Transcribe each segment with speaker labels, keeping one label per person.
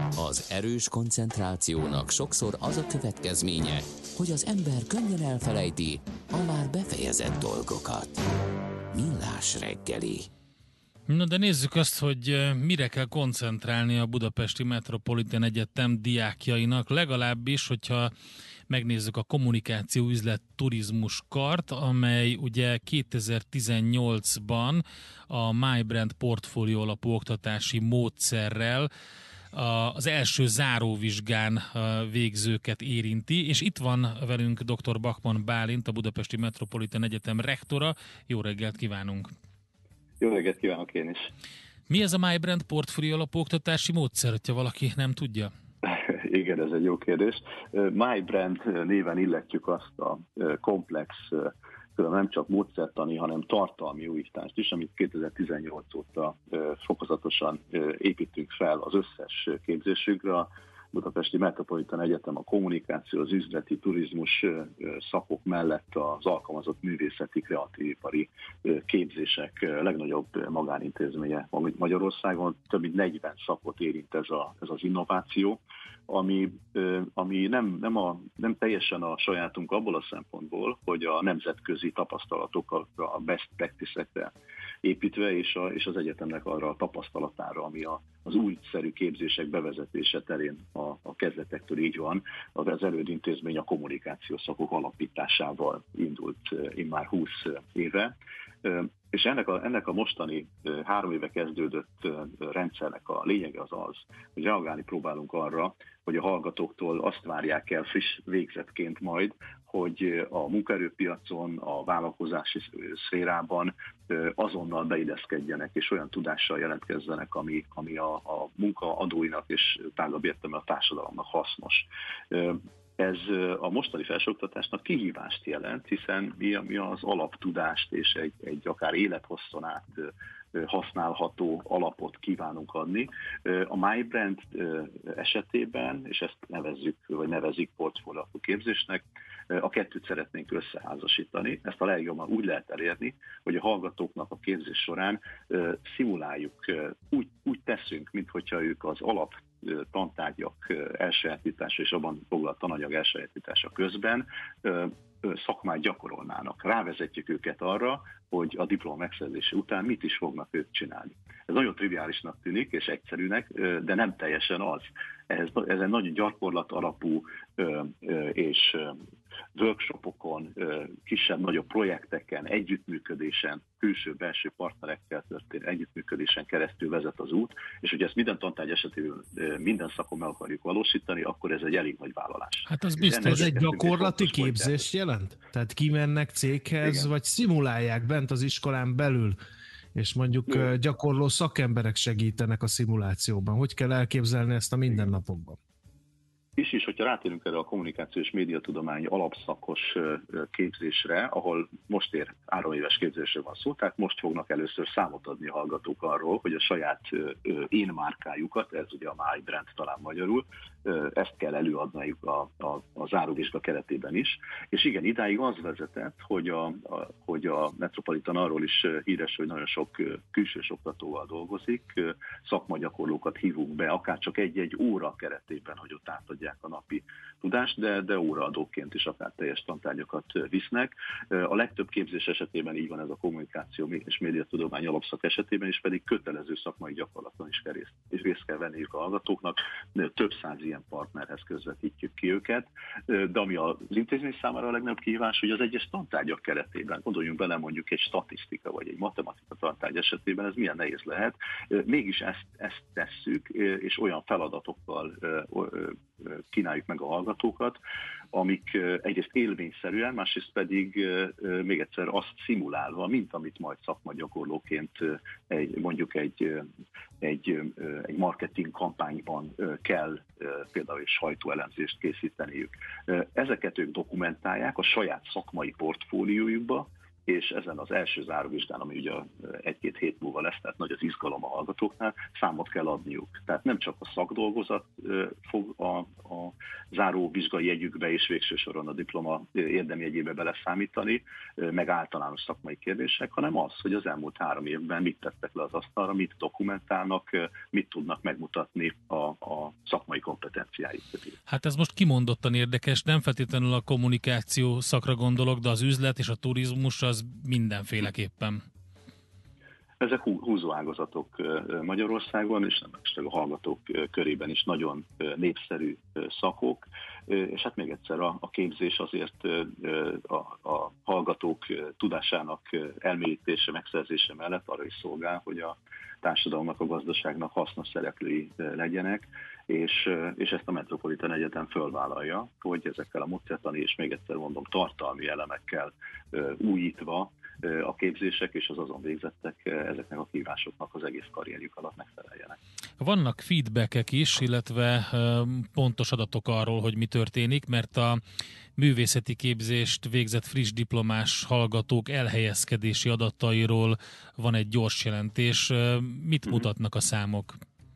Speaker 1: Az erős koncentrációnak sokszor az a következménye, hogy az ember könnyen elfelejti a már befejezett dolgokat. Millás reggeli.
Speaker 2: Na de nézzük azt, hogy mire kell koncentrálni a Budapesti Metropolitan Egyetem diákjainak, legalábbis, hogyha megnézzük a kommunikáció üzlet turizmus kart, amely ugye 2018-ban a MyBrand portfólió alapú oktatási módszerrel az első záróvizsgán végzőket érinti, és itt van velünk dr. Bachmann Bálint, a Budapesti Metropolitan Egyetem rektora. Jó reggelt kívánunk!
Speaker 3: Jó reggelt kívánok én is!
Speaker 2: Mi ez a MyBrand portfólió alapú oktatási módszer, hogyha valaki nem tudja?
Speaker 3: Igen, ez egy jó kérdés. MyBrand néven illetjük azt a komplex, nem csak módszertani, hanem tartalmi újítást is, amit 2018 óta fokozatosan építünk fel az összes képzésünkre. A Budapesti Metropolitan Egyetem a kommunikáció, az üzleti, turizmus szakok mellett az alkalmazott művészeti, kreatívipari képzések legnagyobb magánintézménye Magyarországon. Több mint 40 szakot érint ez az innováció, ami nem teljesen a sajátunk abból a szempontból, hogy a nemzetközi tapasztalatokkal, a best practice-ekre építve, és az egyetemnek arra a tapasztalatára, ami az újszerű képzések bevezetése terén a kezdetektől így van. Az elődintézmény a kommunikációs szakok alapításával indult immár 20 éve. És ennek a mostani 3 éve kezdődött rendszernek a lényege az, hogy reagálni próbálunk arra, hogy a hallgatóktól azt várják el friss végzetként majd, hogy a munkaerőpiacon, a vállalkozási szférában azonnal beilleszkedjenek, és olyan tudással jelentkezzenek, ami a munkaadóinak és tágabb értelemben a társadalomnak hasznos. Ez a mostani felsőoktatásnak kihívást jelent, hiszen mi az alaptudást és egy akár élethosszon át használható alapot kívánunk adni. A MyBrand esetében, és ezt nevezik portfólió képzésnek, a kettőt szeretnénk összeházasítani. Ezt a legjobban úgy lehet elérni, hogy a hallgatóknak a képzés során szimuláljuk, úgy teszünk, minthogyha ők az alap tantárgyak elsajátítása és abban foglalt tananyag elsajátítása közben szakmát gyakorolnának. Rávezetjük őket arra, hogy a diploma megszerzése után mit is fognak ők csinálni. Ez nagyon triviálisnak tűnik, és egyszerűnek, de nem teljesen az. Ez egy nagyon gyakorlat alapú és workshopokon, kisebb-nagyobb projekteken, együttműködésen, külső-belső partnerekkel történő együttműködésen keresztül vezet az út, és hogy ezt minden tantárgy esetében minden szakon meg akarjuk valósítani, akkor ez egy elég nagy vállalás.
Speaker 4: Hát az biztos, ez egy gyakorlati képzést jelent? Tehát kimennek céghez, igen, vagy szimulálják bent az iskolán belül, és mondjuk gyakorló szakemberek segítenek a szimulációban. Hogy kell elképzelni ezt a mindennapokban?
Speaker 3: És hogyha rátérünk erre a kommunikáció és médiatudomány alapszakos képzésre, ahol most 3 éves képzésre van szó, tehát most fognak először számot adni a hallgatók arról, hogy a saját én márkájukat, ez ugye a MyBrand talán magyarul, ezt kell előadniuk a záróvizsga keretében is. És igen, idáig az vezetett, hogy a Metropolitan arról is híres, hogy nagyon sok külsős oktatóval dolgozik, szakmagyakorlókat hívunk be, akár csak egy-egy óra keretében, hogy ott átadják a napi tudást, de óraadóként is akár teljes tantárgyakat visznek. A legtöbb képzés esetében így van ez a kommunikáció és médiatudomány alapszak esetében, és pedig kötelező szakmai gyakorlaton is részt kell venniük a hallgatóknak. Több száz ilyen partnerhez közvetítjük ki őket, de ami az intézmény számára a legnagyobb kihívás, hogy az egyes tantárgyak keretében, gondoljunk bele mondjuk egy statisztika vagy egy matematika tantárgy esetében, ez milyen nehéz lehet. Mégis ezt tesszük, és olyan feladatokkal kínáljuk meg a hallgatókat, amik egyrészt élményszerűen, másrészt pedig még egyszer azt szimulálva, mint amit majd szakmagyakorlóként mondjuk egy marketing kampányban kell például egy sajtóelemzést készíteniük. Ezeket ők dokumentálják a saját szakmai portfóliójukba, és ezen az első záróvizsgán, ami ugye 1-2 hét múlva lesz, tehát nagy az izgalom a hallgatóknál, számot kell adniuk. Tehát nem csak a szakdolgozat fog a záróvizsgai jegyükbe és végső soron a diploma érdemjegyébe beleszámítani, meg általános szakmai kérdések, hanem az, hogy az elmúlt 3 évben mit tettek le az asztalra, mit dokumentálnak, mit tudnak megmutatni a szakmai kompetenciái közé.
Speaker 2: Hát ez most kimondottan érdekes, nem feltétlenül a kommunikáció szakra gondolok, de az üzlet és a turizmus az mindenféleképpen.
Speaker 3: Ezek húzóágazatok Magyarországon, és nem csak a hallgatók körében is nagyon népszerű szakok, és hát még egyszer a képzés azért a hallgatók tudásának elmélyítése, megszerzése mellett arra is szolgál, hogy a társadalomnak, a gazdaságnak hasznos szereplői legyenek, és ezt a Metropolitan Egyetem fölvállalja, hogy ezekkel a módszertani és még egyszer mondom tartalmi elemekkel újítva a képzések és az azon végzettek ezeknek a kívásoknak az egész karrierjük alatt megfeleljenek.
Speaker 2: Vannak feedbackek is, illetve pontos adatok arról, hogy mi történik, mert a művészeti képzést végzett friss diplomás hallgatók elhelyezkedési adatairól van egy gyors jelentés. Mit mutatnak a számok?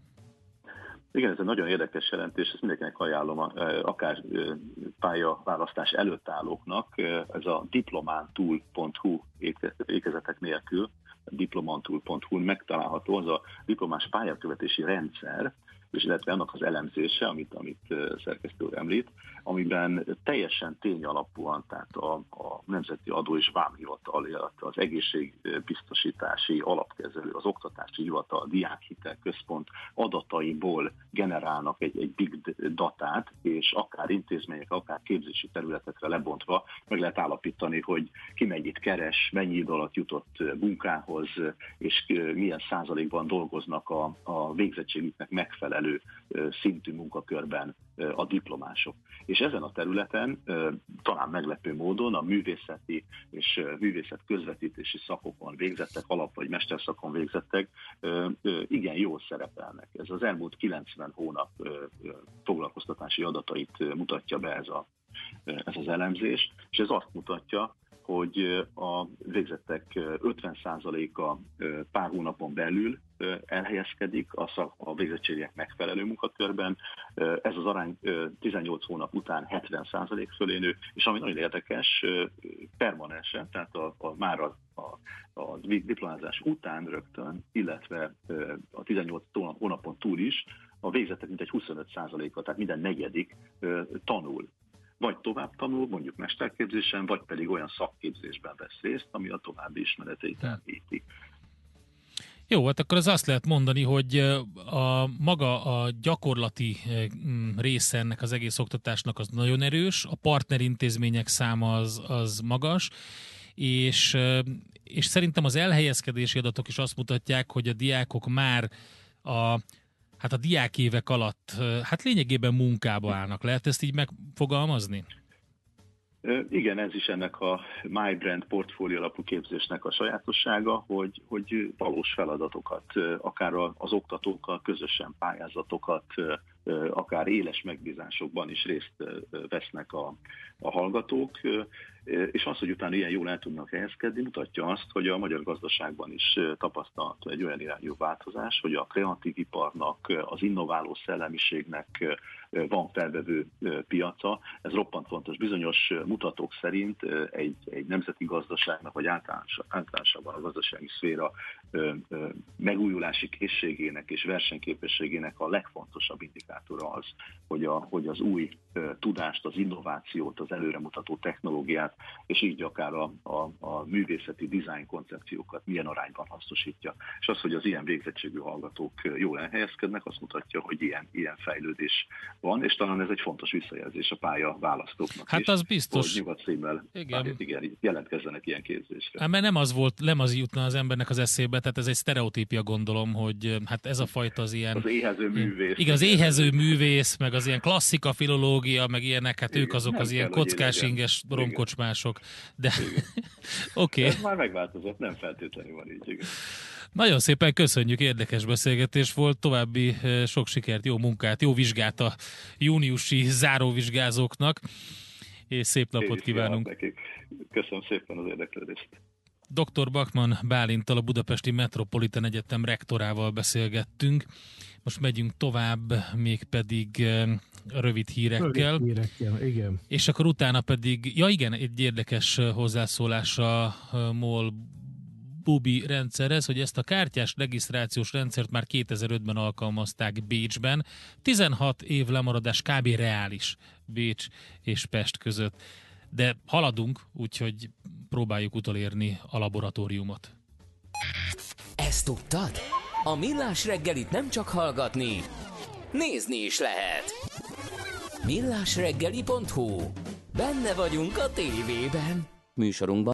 Speaker 3: Igen, ez egy nagyon érdekes jelentés, ezt mindenkinek ajánlom, akár pályaválasztás előtt állóknak. Ez a diplomantúl.hu ékezetek nélkül, diplomantúl.hu megtalálható, az a diplomás pályakövetési rendszer, és illetve annak az elemzése, amit szerkesztő úr említ, amiben teljesen tényalapúan, tehát a Nemzeti Adó és Vámhivatal, illetve az Egészségbiztosítási Alapkezelő, az Oktatási Hivatal, a Diákhitel Központ adataiból generálnak egy big datát, és akár intézmények, akár képzési területekre lebontva meg lehet állapítani, hogy ki mennyit keres, mennyi idő alatt jutott munkához, és milyen százalékban dolgoznak a végzettségüknek megfelelő szintű munkakörben a diplomások. És ezen a területen talán meglepő módon a művészeti és művészet közvetítési szakokon végzettek, alap- vagy mesterszakon végzettek igen jól szerepelnek. Ez az elmúlt 90 hónap foglalkoztatási adatait mutatja be ez az elemzés, és ez azt mutatja, hogy a végzettek 50%-a pár hónapon belül elhelyezkedik a végzettségek megfelelő munkakörben. Ez az arány 18 hónap után 70% fölé nő, és ami nagyon érdekes, permanensen, tehát már a diplomázás után rögtön, illetve a 18 hónapon túl is a végzettek mintegy 25%-a, tehát minden negyedik tanul. Vagy tovább tanul, mondjuk mesterképzésen, vagy pedig olyan szakképzésben vesz részt, ami a további ismereteit elmélyíti.
Speaker 2: Jó, hát akkor az azt lehet mondani, hogy a gyakorlati része ennek az egész oktatásnak az nagyon erős, a partnerintézmények száma az magas, és szerintem az elhelyezkedési adatok is azt mutatják, hogy a diákok már a diákévek alatt lényegében munkába állnak. Lehet ezt így megfogalmazni?
Speaker 3: Igen, ez is ennek a MyBrand portfólió alapú képzésnek a sajátossága, hogy valós feladatokat, akár az oktatókkal közösen pályázatokat, akár éles megbízásokban is részt vesznek a hallgatók, és az, hogy utána ilyen jól el tudnak helyezkedni, mutatja azt, hogy a magyar gazdaságban is tapasztalható egy olyan irányú változás, hogy a kreatív iparnak, az innováló szellemiségnek van felvevő piaca. Ez roppant fontos. Bizonyos mutatók szerint egy nemzeti gazdaságnak, vagy általánosabban a gazdasági szféra megújulási készségének és versenyképességének a legfontosabb indikátora az, hogy az új tudást, az innovációt, az előremutató technológiát, és így akár a művészeti design koncepciókat milyen arányban hasznosítja. És az, hogy az ilyen végzettségű hallgatók jól elhelyezkednek, azt mutatja, hogy ilyen fejlődés van, és talán ez egy fontos visszajelzés a pálya választóknak
Speaker 2: hát
Speaker 3: is,
Speaker 2: az biztos.
Speaker 3: hogy nyugat színvel jelentkezzenek ilyen képzésre.
Speaker 2: Mert nem az jutna az embernek az eszébe, tehát ez egy sztereotípia, gondolom, hogy hát ez a fajta az ilyen...
Speaker 3: Az éhező művész.
Speaker 2: Igen, az éhező művész, meg az ilyen klasszika filológia, meg ilyenek, hát ők azok az ilyen kockás-inges romkocsmások. De oké.
Speaker 3: Ez már megváltozott, nem feltétlenül van így. Igen.
Speaker 2: Nagyon szépen köszönjük, érdekes beszélgetés volt, további sok sikert, jó munkát, jó vizsgát a júniusi záróvizsgázóknak, és szép napot kívánunk.
Speaker 3: Köszönöm szépen az érdeklődést.
Speaker 2: Dr. Bachmann Bálinttal, a Budapesti Metropolitan Egyetem rektorával beszélgettünk. Most megyünk tovább, mégpedig rövid hírekkel.
Speaker 4: Igen.
Speaker 2: És akkor utána pedig, egy érdekes hozzászólás a MOL Bubi rendszerhez, hogy ezt a kártyás regisztrációs rendszert már 2005-ben alkalmazták Bécsben. 16 év lemaradás kb. Reális Bécs és Pest között. De haladunk, úgyhogy próbáljuk utolérni a laboratóriumot.
Speaker 1: Ezt tudtad? A Millás reggelit nem csak hallgatni, nézni is lehet. millásreggeli.hu. Benne vagyunk a tévében. Műsorunkban